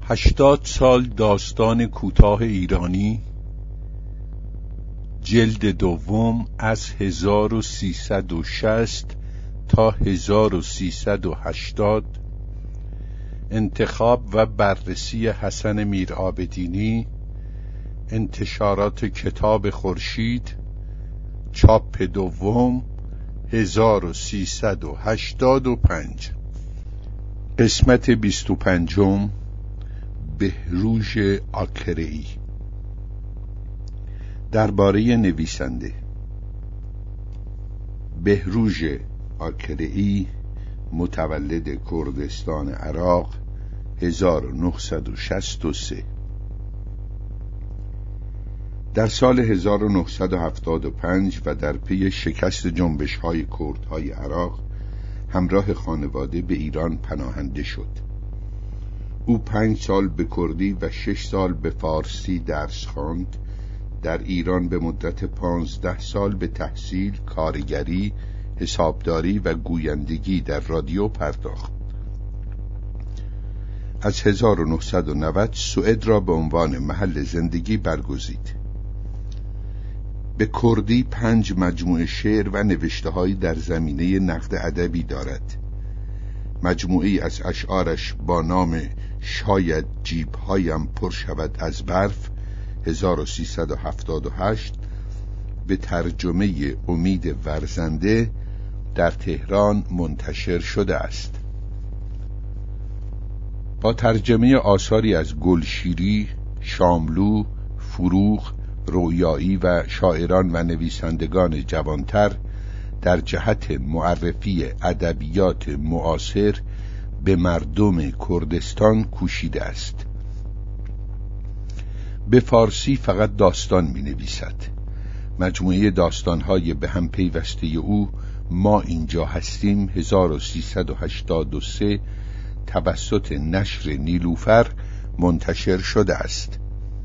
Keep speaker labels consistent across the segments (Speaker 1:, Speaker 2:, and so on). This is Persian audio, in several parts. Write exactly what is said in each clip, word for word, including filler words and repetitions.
Speaker 1: هشتاد سال داستان کوتاه ایرانی، جلد دوم، از هزار و سیصد و شصت تا هزار و سیصد و هشتاد. انتخاب و بررسی حسن میرعابدینی. انتشارات کتاب خورشید. چاپ دوم، هزار و سیصد و هشتاد و پنج. قسمت بیست و پنجم. بهروژ آکره‌ای. درباره نویسنده. بهروژ آکره‌ای متولد کردستان عراق هزار و نهصد و شصت و سه. در سال هزار و نهصد و هفتاد و پنج و در پی شکست جنبش‌های کردهای عراق همراه خانواده به ایران پناهنده شد. او پنج سال به کردی و شش سال به فارسی درس خواند. در ایران به مدت پانزده سال به تحصیل، کارگری، حسابداری و گویندگی در رادیو پرداخت. از هزار و نهصد و نود سوئد را به عنوان محل زندگی برگزید. به کردی پنج مجموعه شعر و نوشته‌هایی در زمینه نقد ادبی دارد. مجموعه‌ای از اشعارش با نام شاید جیب‌هایم پر شود از برف هزار و سیصد و هفتاد و هشت به ترجمه امید ورزنده در تهران منتشر شده است. با ترجمه آثاری از گلشیری، شاملو، فروغ، رویایی و شاعران و نویسندگان جوانتر در جهت معرفی ادبیات معاصر به مردم کردستان کوشیده است. به فارسی فقط داستان می نویسد. مجموعه داستانهای به هم پیوسته او ما اینجا هستیم هزار و سیصد و هشتاد و سه توسط نشر نیلوفر منتشر شده است.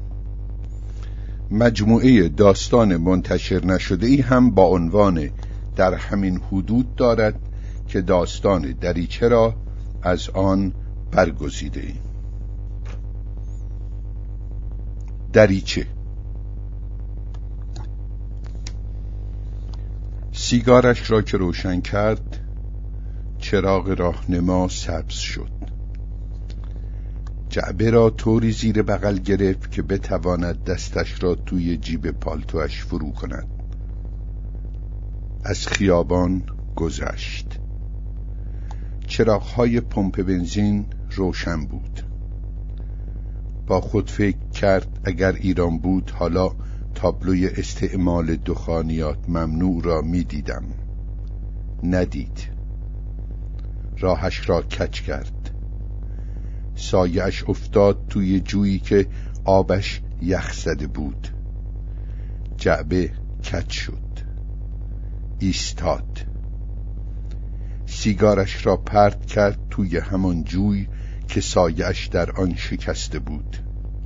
Speaker 1: مجموعه داستان منتشر نشده ای هم با عنوان در همین حدود دارد که داستان دریچه را از آن برگزیده ایم. دریچه. سیگارش را که روشن کرد، چراغ راهنما سبز شد. جعبه را طوری زیر بغل گرفت که بتواند دستش را توی جیب پالتوش فرو کند. از خیابان گذشت. چراغ‌های پمپ بنزین روشن بود. با خود فکر کرد اگر ایران بود حالا تابلوی استعمال دخانیات ممنوع را می دیدم. ندید. راهش را کج کرد. سایه‌اش افتاد توی جویی که آبش یخ زده بود. جعبه کج شد. ایستاد. سیگارش را پرت کرد توی همان جوی که سایه‌اش در آن شکسته بود.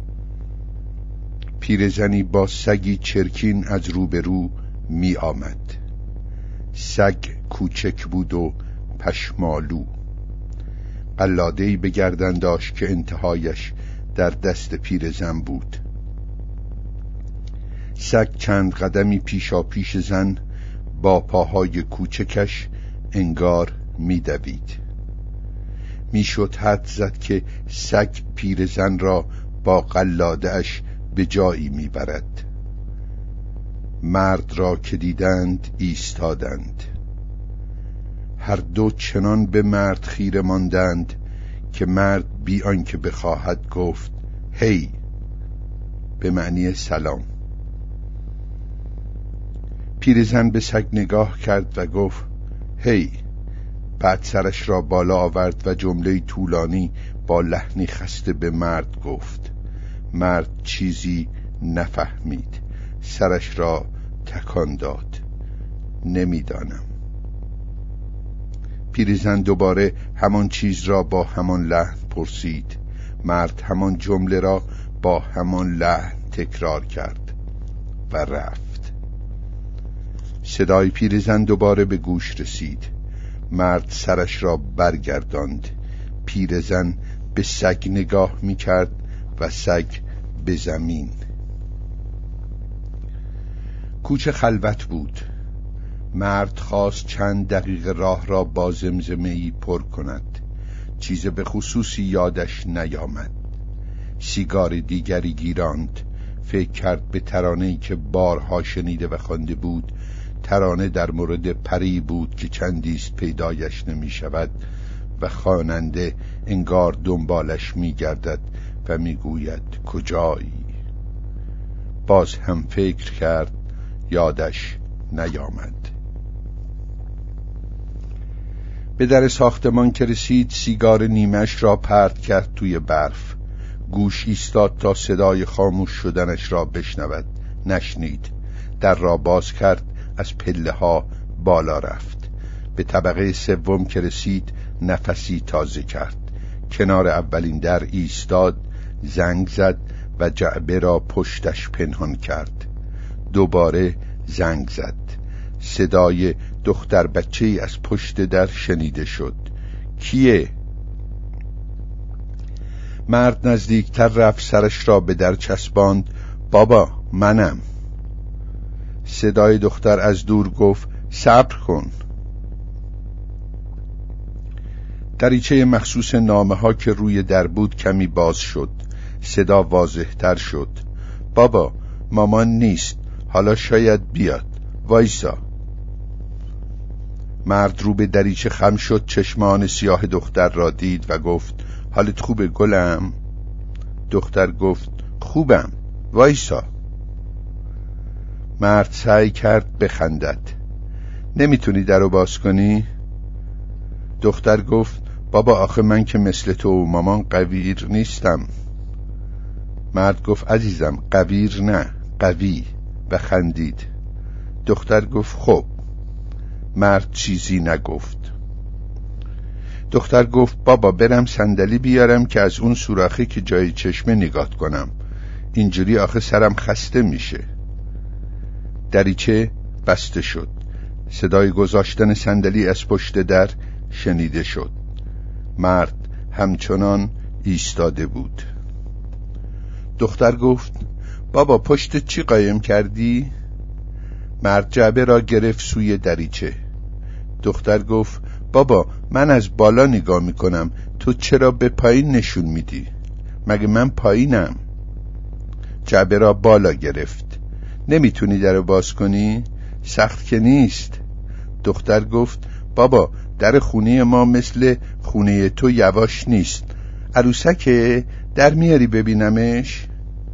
Speaker 1: پیرزنی با سگی چرکین از روبرو می آمد. سگ کوچک بود و پشمالو. قلاده‌ای به گردن داشت که انتهایش در دست پیرزن بود. سگ چند قدمی پیشا پیش زن با پاهای کوچکش انگار می دوید. می شد حد زد که سگ پیرزن را با قلاده‌اش به جایی می برد. مرد را که دیدند ایستادند. هر دو چنان به مرد خیره ماندند که مرد بی آنکه بخواهد گفت هی، به معنی سلام. پیرزن به سگ نگاه کرد و گفت هی. بعد سرش را بالا آورد و جمله طولانی با لحنی خسته به مرد گفت. مرد چیزی نفهمید. سرش را تکان داد. نمیدانم. پیرزن دوباره همان چیز را با همان لحن پرسید. مرد همان جمله را با همان لحن تکرار کرد و رفت. صدای پیرزن دوباره به گوش رسید. مرد سرش را برگرداند. پیرزن به سگ نگاه میکرد و سگ به زمین. کوچه خلوت بود. مرد خواست چند دقیقه راه را با زمزمه‌ای پر کند. چیز به خصوصی یادش نیامد. سیگار دیگری گیراند. فکر کرد به ترانه‌ای که بارها شنیده و خوانده بود. ترانه در مورد پری بود که چندیست پیدایش نمی شود و خواننده انگار دنبالش می گردد و می گوید کجایی؟ باز هم فکر کرد، یادش نیامد. به در ساختمان که رسید سیگار نیمش را پرت کرد توی برف. گوش ایستاد تا صدای خاموش شدنش را بشنود. نشنید. در را باز کرد. از پله ها بالا رفت. به طبقه سوم که رسید نفسی تازه کرد. کنار اولین در ایستاد، زنگ زد و جعبه را پشتش پنهان کرد. دوباره زنگ زد. صدای دختر بچه‌ای از پشت در شنیده شد. کیه؟ مرد نزدیکتر رفت، سرش را به در چسباند. بابا منم. صدای دختر از دور گفت صبر کن. دریچه مخصوص نامه ها که روی در بود کمی باز شد. صدا واضح تر شد. بابا مامان نیست، حالا شاید بیاد، وایسا. مرد رو به دریچه خم شد، چشمان سیاه دختر را دید و گفت حالت خوبه گلم؟ دختر گفت خوبم، وایسا. مرد سعی کرد بخندد. نمیتونی درو باز کنی؟ دختر گفت بابا آخه من که مثل تو و مامان قویر نیستم. مرد گفت عزیزم قویر نه، قوی، و خندید. دختر گفت خب. مرد چیزی نگفت. دختر گفت بابا برم صندلی بیارم که از اون سوراخی که جای چشمه نگاه کنم، اینجوری آخه سرم خسته میشه. دریچه بسته شد. صدای گذاشتن صندلی از پشت در شنیده شد. مرد همچنان ایستاده بود. دختر گفت بابا پشت چی قایم کردی؟ مرد جعبه را گرفت سوی دریچه. دختر گفت بابا من از بالا نگاه میکنم، تو چرا به پایین نشون میدی؟ مگه من پایینم؟ جعبه را بالا گرفت. نمیتونی درو باز کنی؟ سخت که نیست. دختر گفت بابا در خونه ما مثل خونه تو یواش نیست. عروسکه، در میاری ببینمش؟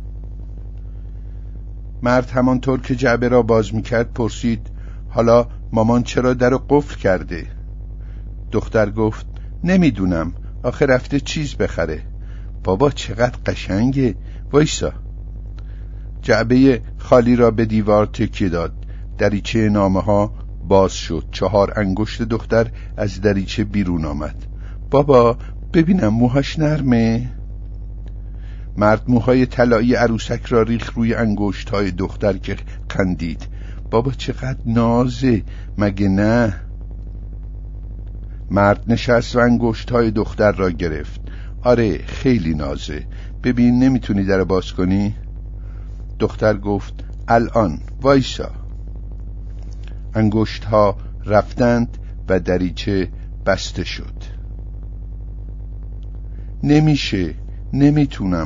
Speaker 1: مرد همانطور که جعبه را باز میکرد پرسید حالا مامان چرا درو قفل کرده؟ دختر گفت نمیدونم، آخه رفته چیز بخره. بابا چقدر قشنگه، وایسا. جعبه خالی را به دیوار تکیه داد. دریچه نامه ها باز شد. چهار انگشت دختر از دریچه بیرون آمد. بابا ببینم موهاش نرمه؟ مرد موهای طلایی عروسک را ریخ روی انگشت های دختر که خندید. بابا چقدر نازه، مگه نه؟ مرد نشست و انگشت های دختر را گرفت. آره خیلی نازه، ببین نمیتونی در باز کنی؟ دختر گفت الان، وایسا. انگشت ها رفتند و دریچه بسته شد. نمیشه، نمیتونم.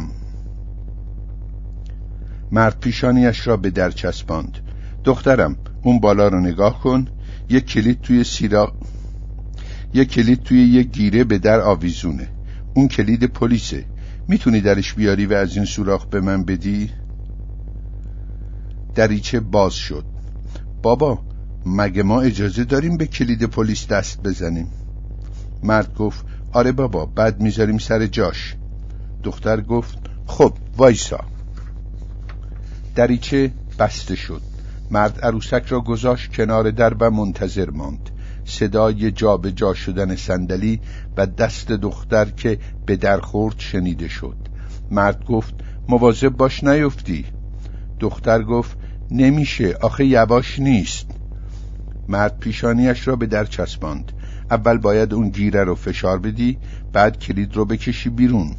Speaker 1: مرد پیشانیش را به در چسباند. دخترم اون بالا رو نگاه کن. یک کلید توی سیرا یک کلید توی یک گیره به در آویزونه. اون کلید پلیسه. میتونی درش بیاری و از این سوراخ به من بدی؟ دریچه باز شد. بابا مگه ما اجازه داریم به کلید پلیس دست بزنیم؟ مرد گفت آره بابا، بعد میذاریم سر جاش. دختر گفت خب وایسا. دریچه بسته شد. مرد عروسک را گذاشت کنار در و منتظر ماند. صدای جا به جا شدن صندلی و دست دختر که به در خورد شنیده شد. مرد گفت مواظب باش نیفتی. دختر گفت نمیشه، آخه یواش نیست. مرد پیشانیش را به در چسباند. اول باید اون گیره رو فشار بدی، بعد کلید رو بکشی بیرون.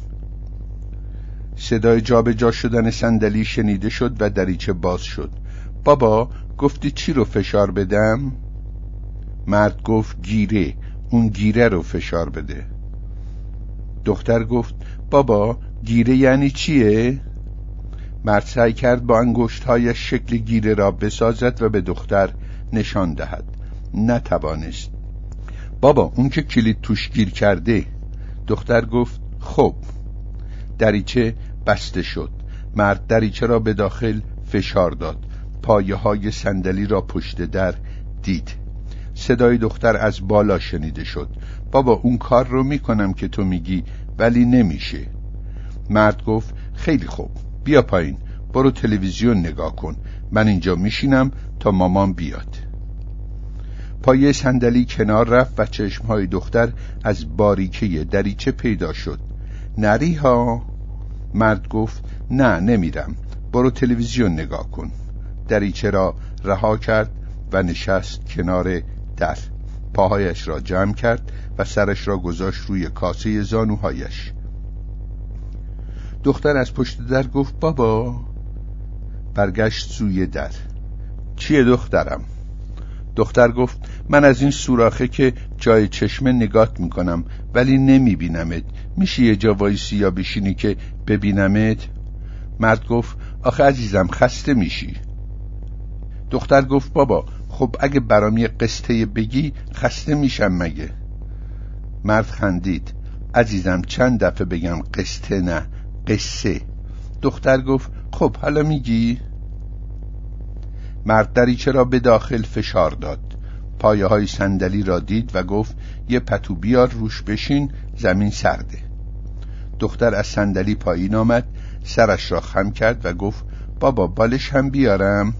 Speaker 1: صدای جا به جا شدن صندلی شنیده شد و دریچه باز شد. بابا گفتی چی رو فشار بدم؟ مرد گفت گیره، اون گیره رو فشار بده. دختر گفت بابا گیره یعنی چیه؟ مرد سعی کرد با انگشت‌هایش شکل گیره را بسازد و به دختر نشان دهد. نتوانست. بابا اون که کلید توش گیر کرده. دختر گفت خب. دریچه بسته شد. مرد دریچه را به داخل فشار داد. پایه های صندلی را پشت در دید. صدای دختر از بالا شنیده شد. بابا اون کار رو میکنم که تو میگی، ولی نمیشه. مرد گفت خیلی خوب، بیا پایین، برو تلویزیون نگاه کن، من اینجا میشینم تا مامان بیاد. پایه صندلی کنار رفت و چشمهای دختر از باریکه دریچه پیدا شد. نری ها. مرد گفت نه نمیرم، برو تلویزیون نگاه کن. دریچه را رها کرد و نشست کنار در. پاهایش را جمع کرد و سرش را گذاشت روی کاسه زانوهایش. دختر از پشت در گفت بابا. برگشت سوی در. چیه دخترم؟ دختر گفت من از این سوراخه که جای چشمه نگات میکنم ولی نمیبینمت. میشه یه جا وایسی یا بشینی که ببینمت؟ مرد گفت آخه عزیزم خسته میشی. دختر گفت بابا خب اگه برام یه قصه بگی خسته میشم مگه؟ مرد خندید. عزیزم چند دفعه بگم قصه نه قصه. دختر گفت خب حالا میگی؟ مرد دریچه را به داخل فشار داد. پایه های صندلی را دید و گفت یه پتو بیار روش بشین، زمین سرده. دختر از صندلی پایین آمد، سرش را خم کرد و گفت بابا بالش هم بیارم؟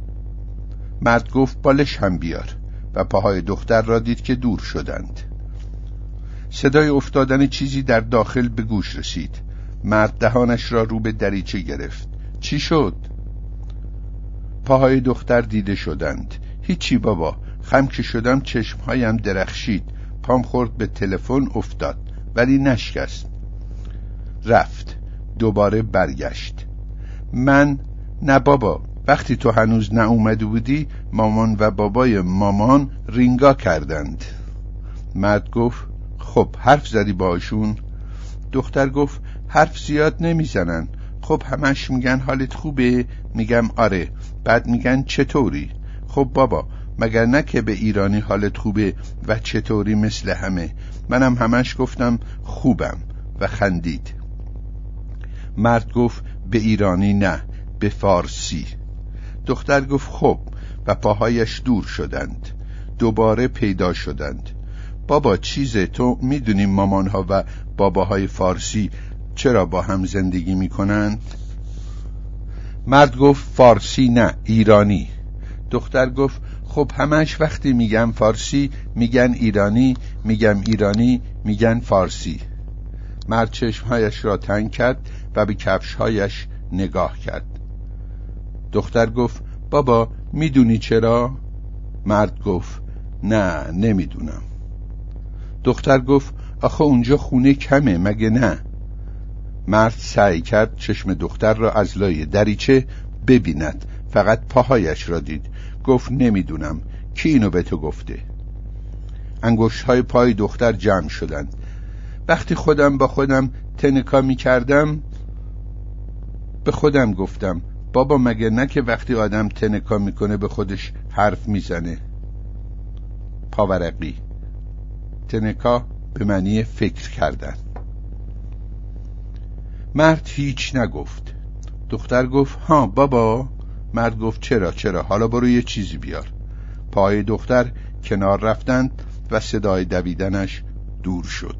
Speaker 1: مرد گفت بالش هم بیار و پاهای دختر را دید که دور شدند. صدای افتادن چیزی در داخل به گوش رسید. مرد دهانش را رو به دریچه گرفت. چی شد؟ پاهای دختر دیده شدند. هیچی بابا، خم که شدم چشمهایم درخشید، پام خورد به تلفن افتاد ولی نشکست. رفت. دوباره برگشت. من نه بابا، وقتی تو هنوز نه اومده بودی مامان و بابای مامان رینگا کردند. مرد گفت خب حرف زدی باشون؟ دختر گفت حرف زیاد نمیزنن. خب همش میگن حالت خوبه؟ میگم آره. بعد میگن چطوری؟ خب بابا مگر نه که به ایرانی حالت خوبه و چطوری مثل همه؟ منم همش گفتم خوبم و خندید. مرد گفت به ایرانی نه، به فارسی. دختر گفت خب و پاهایش دور شدند. دوباره پیدا شدند. بابا چیزه، تو میدونی مامانها و باباهای فارسی چرا با هم زندگی میکنند؟ مرد گفت فارسی نه، ایرانی. دختر گفت خب همش وقتی میگم فارسی میگن ایرانی، میگم ایرانی میگن فارسی. مرد چشمهایش را تنگ کرد و به کفشهایش نگاه کرد. دختر گفت بابا میدونی چرا؟ مرد گفت نه نمیدونم. دختر گفت آخه اونجا خونه کمه مگه نه؟ مرد سعی کرد چشم دختر را از لای دریچه ببیند، فقط پاهایش را دید. گفت نمیدونم. کی اینو به تو گفته؟ انگشت‌های پای دختر جمع شدند. وقتی خودم با خودم تنکا می کردم به خودم گفتم بابا مگه نه که وقتی آدم تنکا میکنه به خودش حرف میزنه؟ پاورقی. تنکا به معنی فکر کردن. مرد هیچ نگفت. دختر گفت ها بابا. مرد گفت چرا چرا حالا برو یه چیزی بیار. پای دختر کنار رفتند و صدای دویدنش دور شد.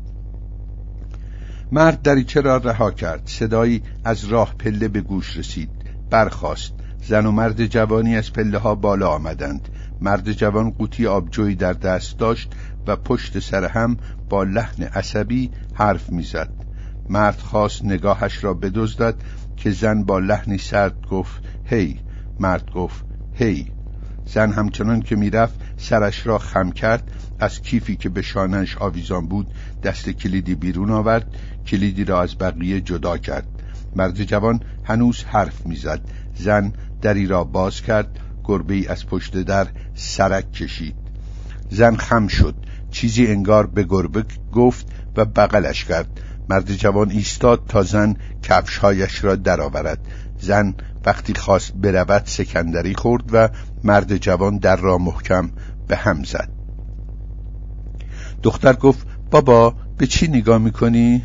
Speaker 1: مرد دریچه را رها کرد. صدایی از راه پله به گوش رسید. برخاست. زن و مرد جوانی از پله ها بالا آمدند. مرد جوان قوطی آبجویی در دست داشت و پشت سر هم با لحن عصبی حرف میزد. مرد خواست نگاهش را بدزدد که زن با لحنی سرد گفت هی. مرد گفت هی. زن همچنان که میرفت سرش را خم کرد از کیفی که به شانه‌اش آویزان بود دست کلیدی بیرون آورد، کلیدی را از بقیه جدا کرد. مرد جوان هنوز حرف میزد. زن دری را باز کرد، گربه‌ای از پشت در سرک کشید. زن خم شد، چیزی انگار به گربه گفت و بغلش کرد. مرد جوان ایستاد تا زن کفش‌هایش را درآورد. زن وقتی خواست برود سکندری خورد و مرد جوان در را محکم به هم زد. دختر گفت بابا به چی نگاه میکنی؟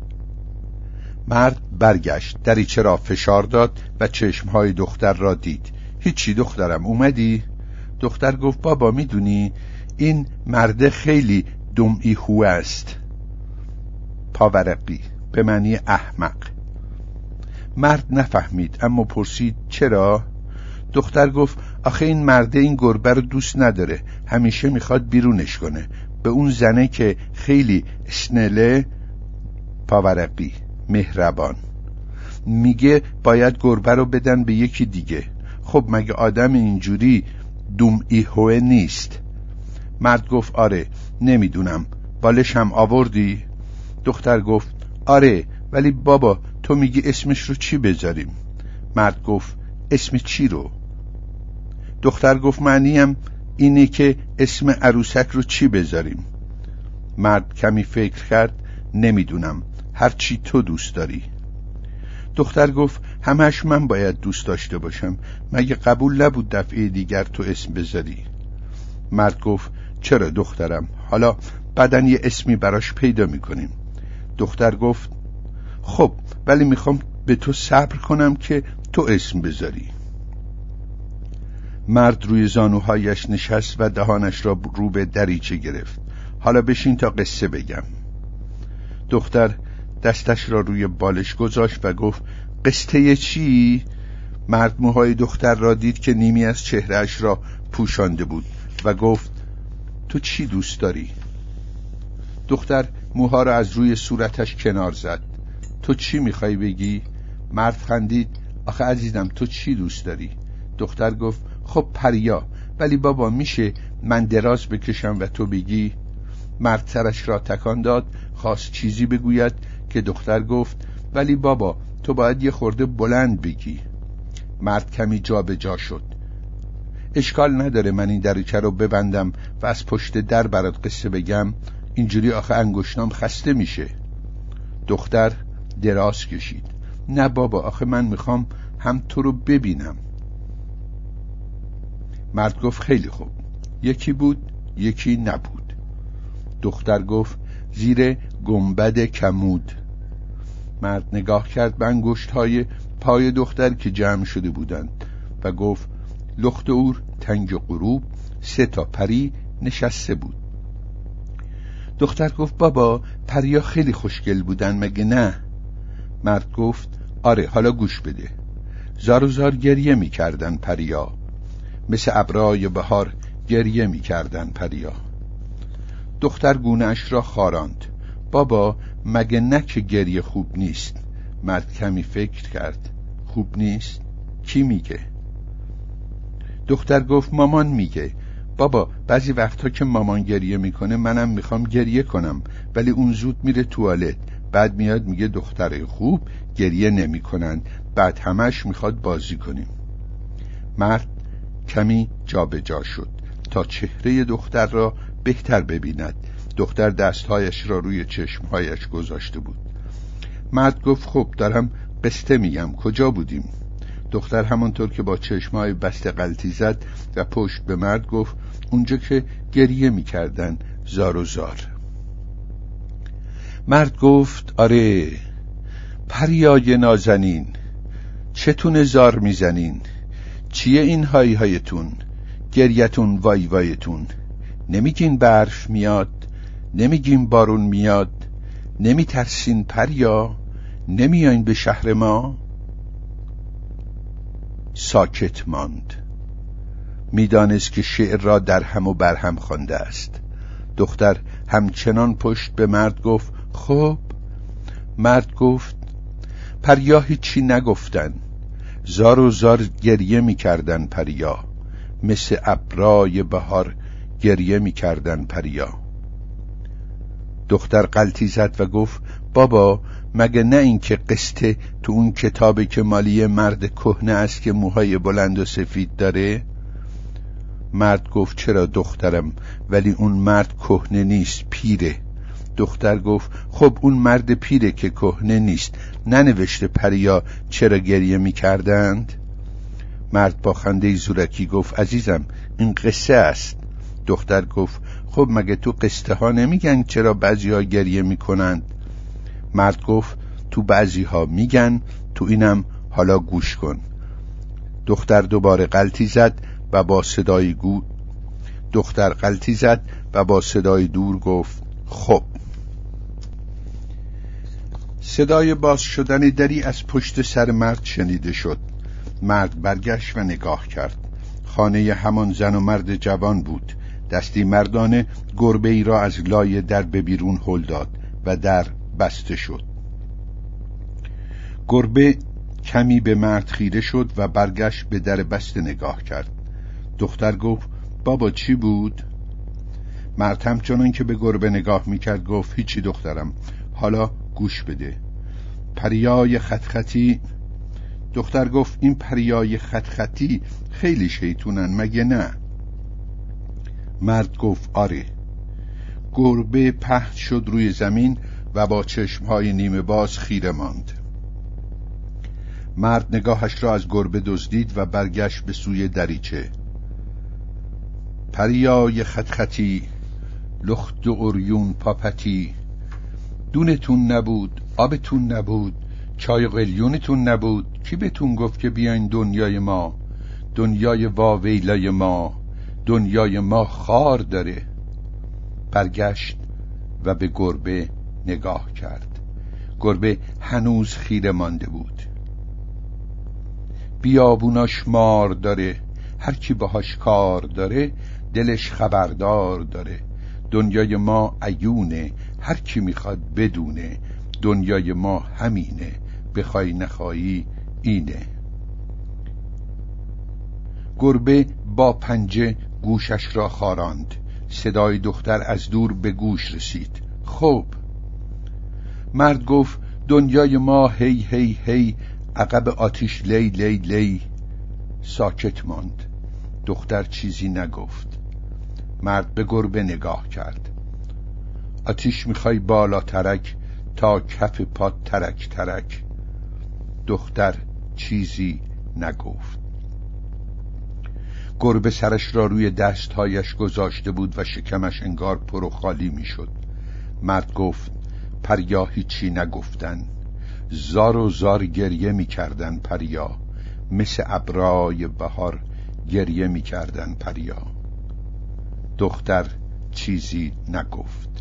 Speaker 1: مرد برگشت، دریچه را فشار داد و چشمهای دختر را دید. هیچی دخترم، اومدی؟ دختر گفت بابا میدونی این مرد خیلی دمئی هو است. پاورقی به معنی احمق. مرد نفهمید اما پرسید چرا؟ دختر گفت آخه این مرده این گربه رو دوست نداره، همیشه میخواد بیرونش کنه. به اون زنه که خیلی اسنله، پاورقی مهربان، میگه باید گربه رو بدن به یکی دیگه. خب مگه آدم اینجوری دمئی هو نیست؟ مرد گفت آره نمیدونم، بالش هم آوردی؟ دختر گفت آره، ولی بابا تو میگی اسمش رو چی بذاریم؟ مرد گفت اسم چی رو؟ دختر گفت معنیم اینه که اسم عروسک رو چی بذاریم؟ مرد کمی فکر کرد، نمیدونم، هر چی تو دوست داری. دختر گفت همش من باید دوست داشته باشم، مگه قبول نبود دفعه دیگر تو اسم بذاری؟ مرد گفت چرا دخترم، حالا بعدن یه اسمی براش پیدا میکنیم. دختر گفت خب ولی میخوام به تو صبر کنم که تو اسم بذاری. مرد روی زانوهایش نشست و دهانش را رو به دریچه گرفت. حالا بشین تا قصه بگم. دختر دستش را روی بالش گذاشت و گفت قصه چی؟ مرد موهای دختر را دید که نیمی از چهرهش را پوشانده بود و گفت تو چی دوست داری؟ دختر موها را از روی صورتش کنار زد. تو چی میخوای بگی؟ مرد خندید. آخه عزیزم تو چی دوست داری؟ دختر گفت خب پریا، ولی بابا میشه من دراز بکشم و تو بگی؟ مرد سرش را تکان داد، خواست چیزی بگوید که دختر گفت ولی بابا تو باید یه خورده بلند بگی. مرد کمی جا به جا شد. اشکال نداره من این دریچه رو ببندم و از پشت در برات قصه بگم، اینجوری آخه انگشتام خسته میشه. دختر دراز کشید. نه بابا آخه من میخوام هم تو رو ببینم. مرد گفت خیلی خوب، یکی بود یکی نبود. دختر گفت زیر گنبد کمود. مرد نگاه کرد به انگشت‌های پای دختر که جمع شده بودند و گفت لخت اور تنگ غروب سه تا پری نشسته بود. دختر گفت بابا پریا خیلی خوشگل بودن مگه نه؟ مرد گفت آره، حالا گوش بده. زار و زار گریه می کردن پریا، مثل ابرای بهار گریه می کردن پریا. دختر گونه‌اش را خاراند. بابا مگه نه که گریه خوب نیست؟ مرد کمی فکر کرد. خوب نیست؟ کی میگه؟ دختر گفت مامان میگه. بابا بعضی وقتا که مامان گریه میکنه منم میخوام گریه کنم، ولی اون زود میره توالت، بعد میاد میگه دختر خوب گریه نمیکنن، بعد همش میخواد بازی کنیم. مرد کمی جا به جا شد تا چهره دختر را بهتر ببیند. دختر دستهایش را روی چشمهایش گذاشته بود. مرد گفت خب دارم قصه میگم، کجا بودیم؟ دختر همانطور که با چشمهای بسته غلطی زد و پشت به مرد گفت اونجا که گریه میکردن زار و زار. مرد گفت آره پریای نازنین، چتون زار میزنین؟ چیه این های هایتون؟ گریتون وای وایتون؟ نمیگین برف میاد؟ نمیگین بارون میاد؟ نمیترسین پریا؟ نمیاین به شهر ما؟ ساکت ماند. میدانست که شعر را در هم و بر هم خوانده است. دختر همچنان پشت به مرد گفت خب. مرد گفت پریا هیچی نگفتن، زار و زار گریه میکردن پریا، مثل ابرای بهار گریه می کردن پریا. دختر غلطی زد و گفت بابا مگه نه این که قصه تو اون کتابی که مالی مرد کهنه است که موهای بلند و سفید داره؟ مرد گفت چرا دخترم، ولی اون مرد کهنه نیست، پیره. دختر گفت خب اون مرد پیره که کهنه نیست ننوشته پریا چرا گریه می کردند؟ مرد با خنده زورکی گفت عزیزم این قصه است. دختر گفت خب مگه تو قصه ها نمیگن چرا بعضی ها گریه میکنند؟ مرد گفت تو بعضی ها میگن، تو اینم حالا گوش کن. دختر دوباره غلطی زد و با صدای گو دختر غلطی زد و با صدای دور گفت خب. صدای باز شدن دری از پشت سر مرد شنیده شد. مرد برگشت و نگاه کرد. خانه همان زن و مرد جوان بود. دستی مردانه گربه ای را از لای در به بیرون هل داد و در بسته شد. گربه کمی به مرد خیره شد و برگشت به در بسته نگاه کرد. دختر گفت بابا چی بود؟ مرد همچنان که به گربه نگاه میکرد گفت هیچی دخترم، حالا گوش بده. پریای خط خطی. دختر گفت این پریای خط خطی خیلی شیطونن مگه نه؟ مرد گفت آره. گربه پهن شد روی زمین و با چشمهای نیمه باز خیره ماند. مرد نگاهش را از گربه دزدید و برگشت به سوی دریچه. پریای خط خطی، لخت و عریون پاپتی، دونتون نبود، آبتون نبود، چای قلیونتون نبود، کی بهتون گفت که بیاین دنیای ما؟ دنیای واویلای ما، دنیای ما خار داره. برگشت و به گربه نگاه کرد. گربه هنوز خیره مانده بود. بیابوناش مار داره، هر کی باهاش کار داره دلش خبردار داره. دنیای ما عیونه، هر کی میخواد بدونه. دنیای ما همینه، بخوای نخوایی اینه. گربه با پنجه گوشش را خاراند. صدای دختر از دور به گوش رسید. خب. مرد گفت دنیای ما هی هی هی، عقب آتیش لی لی لی. ساکت ماند. دختر چیزی نگفت. مرد به گربه نگاه کرد. آتیش میخوای بالا ترک تا کف پا ترک ترک. دختر چیزی نگفت. گربه سرش را روی دستهایش گذاشته بود و شکمش انگار پر و خالی میشد. مرد گفت پریا هیچی نگفتن، زار و زار گریه میکردن پریا، مثل ابرای بهار گریه میکردن پریا. دختر چیزی نگفت.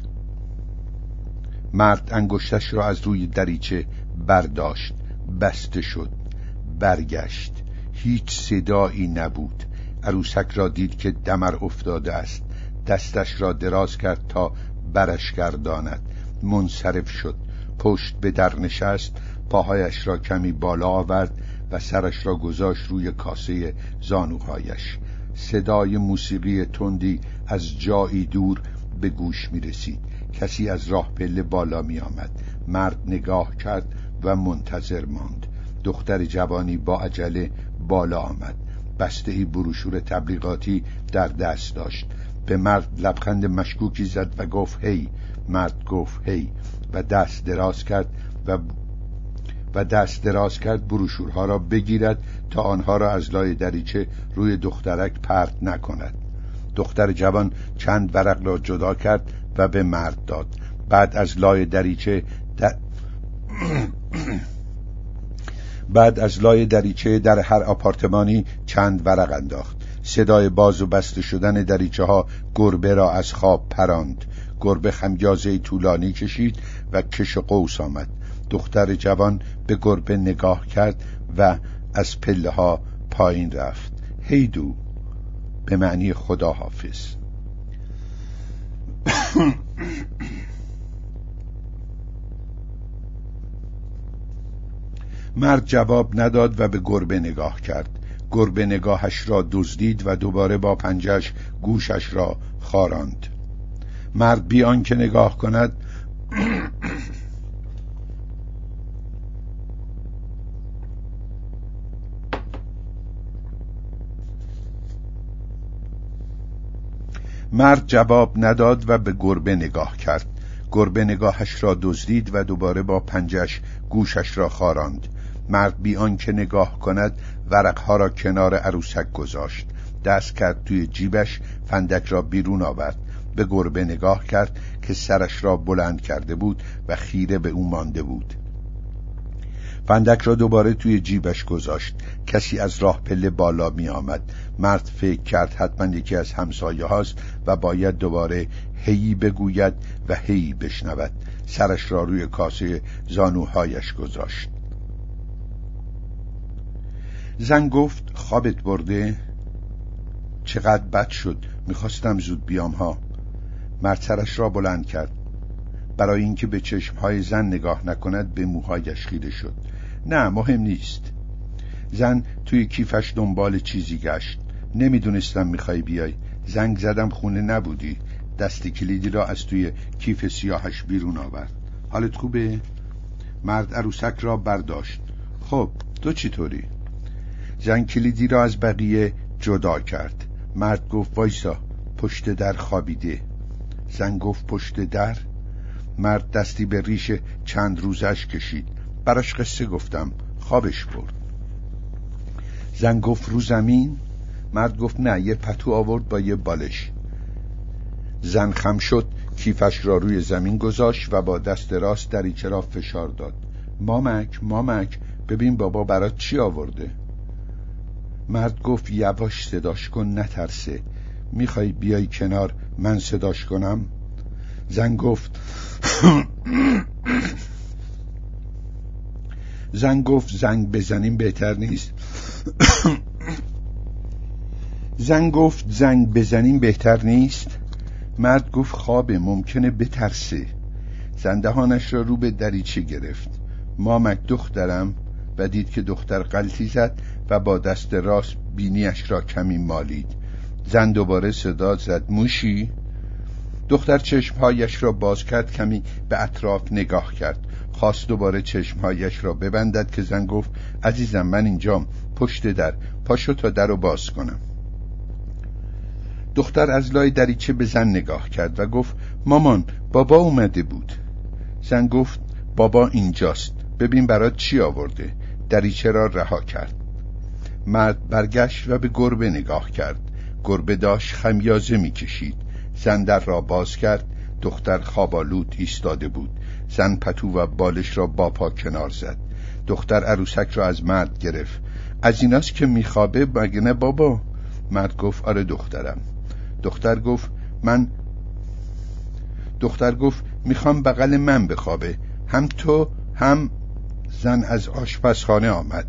Speaker 1: مرد انگشتش را از روی دریچه برداشت، بسته شد، برگشت. هیچ صدایی نبود. عروسک را دید که دمر افتاده است. دستش را دراز کرد تا برش گرداند. منصرف شد، پشت به در نشست، پاهایش را کمی بالا آورد و سرش را گذاشت روی کاسه زانوهایش. صدای موسیقی تندی از جایی دور به گوش می رسید. کسی از راه پله بالا می آمد. مرد نگاه کرد و منتظر ماند. دختر جوانی با عجله بالا آمد. بسته‌ای بروشور تبلیغاتی در دست داشت. به مرد لبخند مشکوکی زد و گفت هی. مرد گفت هی و دست دراز کرد و و دست دراز کرد بروشورها را بگیرد تا آنها را از لای دریچه روی دخترک پرت نکند. دختر جوان چند ورق را جدا کرد و به مرد داد. بعد از لای دریچه در... بعد از لای دریچه در هر آپارتمانی چند ورق انداخت. صدای باز و بسته شدن دریچه ها گربه را از خواب پراند. گربه خمیازه طولانی کشید و کش و قوس آمد. دختر جوان به گربه نگاه کرد و از پله ها پایین رفت. هیدو، به معنی خدا حافظ. مرد جواب نداد و به گربه نگاه کرد. گربه نگاهش را دزدید و دوباره با پنجه‌اش گوشش را خاراند. مرد بی آنکه نگاه کند مرد جواب نداد و به گربه نگاه کرد. گربه نگاهش را دزدید و دوباره با پنجه‌اش گوشش را خاراند. مرد بی آنکه نگاه کند ورقها را کنار عروسک گذاشت. دست کرد توی جیبش، فندک را بیرون آورد. به گربه نگاه کرد که سرش را بلند کرده بود و خیره به او مانده بود. فندک را دوباره توی جیبش گذاشت. کسی از راه پله بالا می آمد. مرد فکر کرد حتما یکی از همسایه هاست و باید دوباره هی بگوید و هی بشنود. سرش را روی کاسه زانوهایش گذاشت. زن گفت خوابت برده؟ چقدر بد شد، میخواستم زود بیام ها. مرد سرش را بلند کرد. برای اینکه به چشمهای زن نگاه نکند به موهایش خیره شد. نه مهم نیست. زن توی کیفش دنبال چیزی گشت. نمیدونستم میخوای بیای. زنگ زدم خونه نبودی. دست کلیدی را از توی کیف سیاهش بیرون آورد. حالت خوبه؟ مرد عروسک را برداشت. خب تو چطوری؟ زن کلیدی را از بقیه جدا کرد. مرد گفت وایسا، پشت در خوابیده. زن گفت پشت در؟ مرد دستی به ریش چند روزش کشید. براش قصه گفتم، خوابش برد. زن گفت رو زمین؟ مرد گفت نه، یه پتو آورد با یه بالش. زن خم شد، کیفش را روی زمین گذاشت و با دست راست دریچه را فشار داد. مامک مامک ببین بابا برات چی آورده. مرد گفت یواش صداش کن، نترسه. میخوای بیای کنار من صداش کنم؟ زن گفت زن گفت زنگ بزنیم بهتر نیست؟ زن گفت زنگ بزنیم بهتر نیست؟ مرد گفت خوابه، ممکنه بترسه. زن دهانش را رو به دریچه گرفت. مامک دخترم، و دید که دختر غلطی زد و با دست راست بینیش را کمی مالید. زن دوباره صدا زد موشی؟ دختر چشمهایش را باز کرد، کمی به اطراف نگاه کرد. خواست دوباره چشمهایش را ببندد که زن گفت عزیزم من اینجام، پشت در، پاشو تا در رو باز کنم. دختر از لای دریچه به زن نگاه کرد و گفت مامان بابا اومده بود. زن گفت بابا اینجاست، ببین برات چی آورده. دریچه را رها کرد. مرد برگشت و به گربه نگاه کرد. گربه داشت خمیازه می کشید. زن در را باز کرد. دختر خوابالود ایستاده بود. زن پتو و بالش را با پا کنار زد. دختر عروسک را از مرد گرفت. از ایناست که میخوابه مگه نه بابا؟ مرد گفت آره دخترم. دختر گفت من دختر گفت میخوام بغل من بخوابه، هم تو هم. زن از آشپزخانه آمد.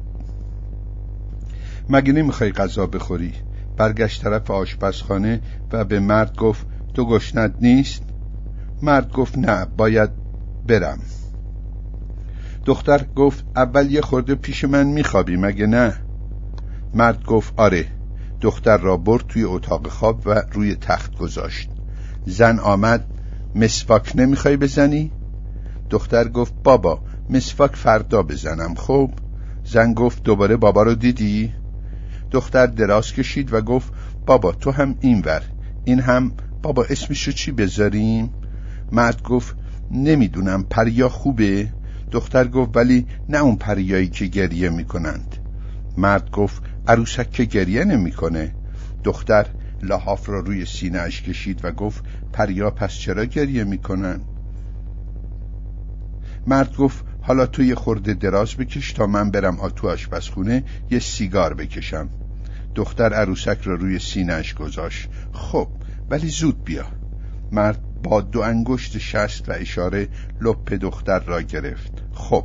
Speaker 1: مگه نمیخوای غذا بخوری؟ برگشت طرف آشپزخانه و به مرد گفت تو گشنت نیست؟ مرد گفت نه، باید برم. دختر گفت اول یه خورده پیش من میخوابی مگه نه؟ مرد گفت آره. دختر را برد توی اتاق خواب و روی تخت گذاشت. زن آمد. مسواک نمیخوای بزنی؟ دختر گفت بابا مسواک فردا بزنم. خب. زن گفت دوباره بابا رو دیدی؟ دختر دراز کشید و گفت بابا تو هم اینور، این هم. بابا اسمشو چی بذاریم؟ مرد گفت نمیدونم، پریا خوبه؟ دختر گفت ولی نه اون پریایی که گریه میکنند. مرد گفت عروسک که گریه نمیکنه. دختر لحاف را روی سینه اش کشید و گفت پریا پس چرا گریه میکنن؟ مرد گفت حالا تو یه خورده دراز بکش تا من برم تو آشپزخونه یه سیگار بکشم. دختر عروسک را روی سینه اش گذاشت. خب ولی زود بیا. مرد با دو انگشت شست و اشاره لپ دختر را گرفت. خب.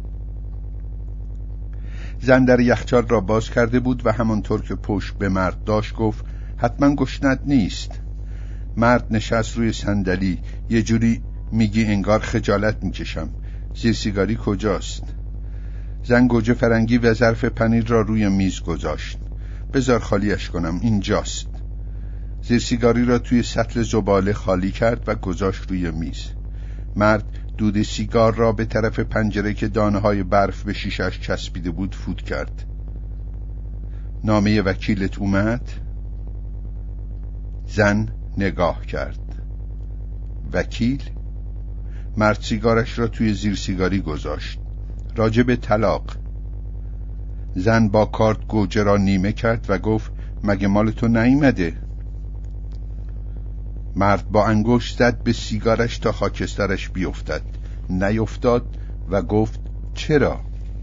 Speaker 1: زن در یخچال را باز کرده بود و همانطور که پشت به مرد داشت گفت حتما گشنت نیست. مرد نشست روی صندلی. یه جوری میگی انگار خجالت میکشم. زیر سیگاری کجاست؟ زن گوجه فرنگی و ظرف پنیر را روی میز گذاشت. بذار خالیش کنم، اینجاست. زیر سیگاری را توی سطل زباله خالی کرد و گذاشت روی میز. مرد دود سیگار را به طرف پنجره که دانه‌های برف به شیشه‌اش چسبیده بود فوت کرد. نامه وکیلت اومد؟ زن نگاه کرد. وکیل؟ مرد سیگارش را توی زیر سیگاری گذاشت. راجب طلاق. زن با کارت گوجه را نیمه کرد و گفت مگه مال تو نیامده؟ مرد با انگشت زد به سیگارش تا خاکسترش بیفتد. نیفتاد و گفت چرا؟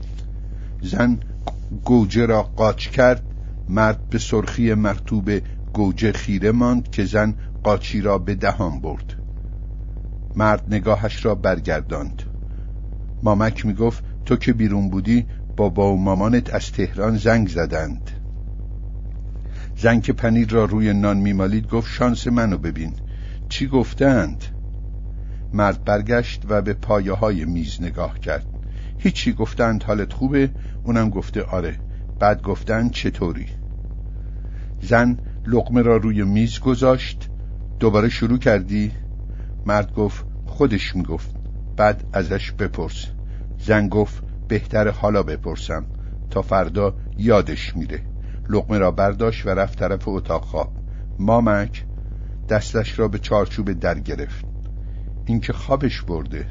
Speaker 1: زن گوجه را قاچ کرد. مرد به سرخی مرطوب گوجه خیره ماند که زن قاچی را به دهان برد. مرد نگاهش را برگرداند. مامک می گفت تو که بیرون بودی بابا و مامانت از تهران زنگ زدند. زن که پنیر را روی نان می مالید گفت شانس منو ببین. چی گفتند؟ مرد برگشت و به پایه های میز نگاه کرد. هیچی. گفتند حالت خوبه؟ اونم گفته آره. بعد گفتند چطوری؟ زن لقمه را روی میز گذاشت. دوباره شروع کردی؟ مرد گفت خودش میگفت. بعد ازش بپرس. زن گفت بهتر حالا بپرسم تا فردا یادش میره. لقمه را برداشت و رفت طرف اتاق خواب. مامک دستش را به چارچوب در گرفت. این که خوابش برده.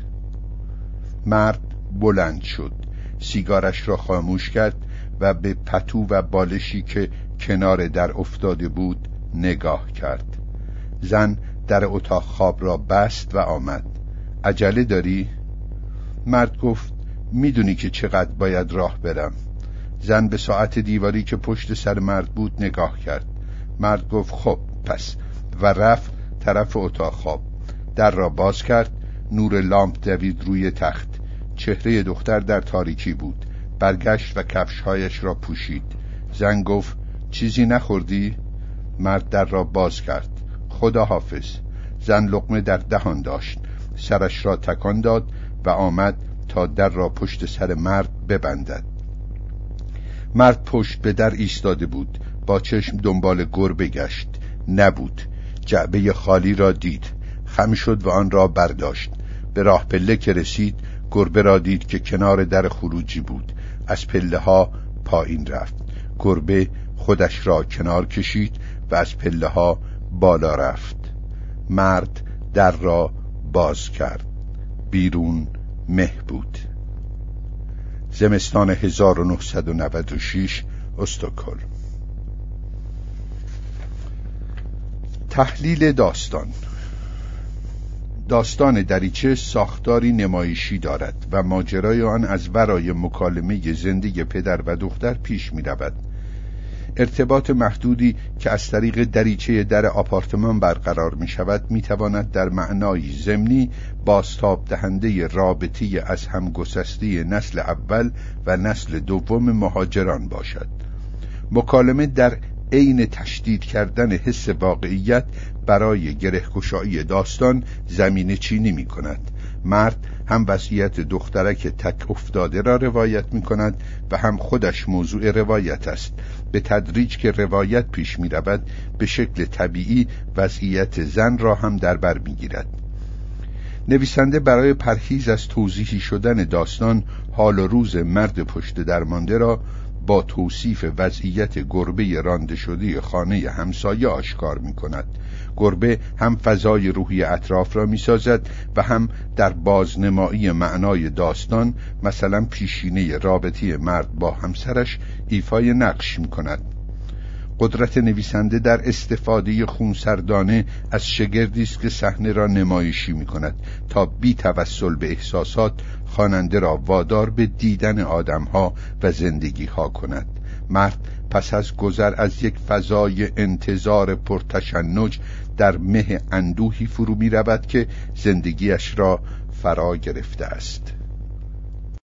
Speaker 1: مرد بلند شد، سیگارش را خاموش کرد و به پتو و بالشی که کنار در افتاده بود نگاه کرد. زن در اتاق خواب را بست و آمد. عجله داری؟ مرد گفت میدونی که چقدر باید راه برم. زن به ساعت دیواری که پشت سر مرد بود نگاه کرد. مرد گفت خب پس، و رفت طرف اتاق خواب. در را باز کرد. نور لامپ دوید روی تخت. چهره دختر در تاریکی بود. برگشت و کفشهایش را پوشید. زن گفت چیزی نخوردی؟ مرد در را باز کرد. خدا حافظ. زن لقمه در دهان داشت. سرش را تکان داد و آمد تا در را پشت سر مرد ببندد. مرد پشت به در ایستاده بود. با چشم دنبال گربه گشت. نبود. جعبه خالی را دید. خم شد و آن را برداشت. به راه پله که رسید گربه را دید که کنار در خروجی بود. از پله ها پایین رفت. گربه خودش را کنار کشید و از پله ها بالا رفت. مرد در را باز کرد. بیرون مه بود. زمستان هزار و نهصد و نود و شش، استکهلم. تحلیل داستان. داستان دریچه ساختاری نمایشی دارد و ماجرای آن از ورای مکالمه زندگی پدر و دختر پیش می رود. ارتباط محدودی که از طریق دریچه در آپارتمان برقرار می شود می تواند در معنای ضمنی بازتاب دهنده رابطه از هم گسسته نسل اول و نسل دوم مهاجران باشد. مکالمه در عین تشدید کردن حس واقعیت برای گره‌گشایی داستان زمینه چینی می کند. مرد هم وضعیت دخترک تک افتاده را روایت می کند و هم خودش موضوع روایت است. به تدریج که روایت پیش می رود به شکل طبیعی وضعیت زن را هم در بر می گیرد. نویسنده برای پرهیز از توضیحی شدن داستان حال و روز مرد پشت درمانده را با توصیف وضعیت گربه رانده شده خانه همسایه آشکار می کند. گربه هم فضای روحی اطراف را می سازد و هم در بازنمایی معنای داستان، مثلا پیشینه رابطه مرد با همسرش، ایفای نقش می کند. قدرت نویسنده در استفاده خونسردانه از شگردی است که صحنه را نمایشی می کند تا بی توسل به احساسات خواننده را وادار به دیدن آدمها و زندگیها کند. مرد پس از گذر از یک فضای انتظار پرتشنج در مه اندوهی فرو می رود که زندگیش را فرا گرفته است.